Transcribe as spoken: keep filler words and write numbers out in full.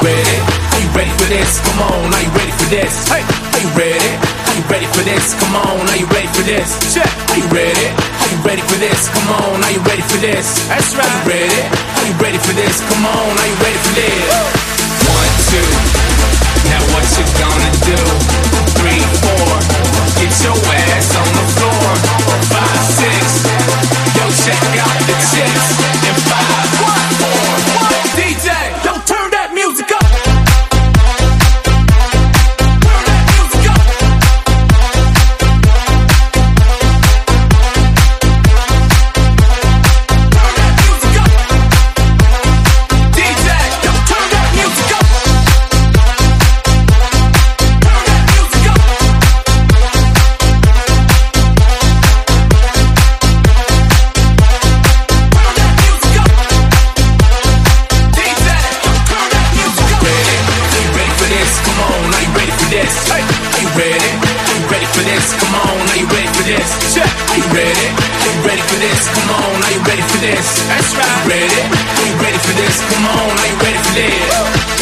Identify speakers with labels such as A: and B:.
A: ready? Are you ready for this? Come on, are you ready for this? Hey, are you ready? Are you ready for this? Come on, are you ready for this? Check. Are you ready? Are you ready for this? Come on, are you ready for this? That's right. Are you ready? Are you ready for this? Come on, are you ready for this? One, two. Now what you gonna do? Three, four. Get your ass on the floor. Five, six. Yo, check out the chicks. And five, one, four, one. D J, yo, turn that music up. Turn that music up. Turn that music up. D J, yo, turn that music up. Turn that music up. Turn that music up. D J, yo, turn that music up. Ready? Are you ready for this? Come on, are you ready for this? Hey, are you ready? Are you ready for this? Come on, are you ready for this? Check. Are you ready? Are you ready for this? Come on, are you ready for this? That's right. Ready? Are you ready for this? Come on, are you ready for this?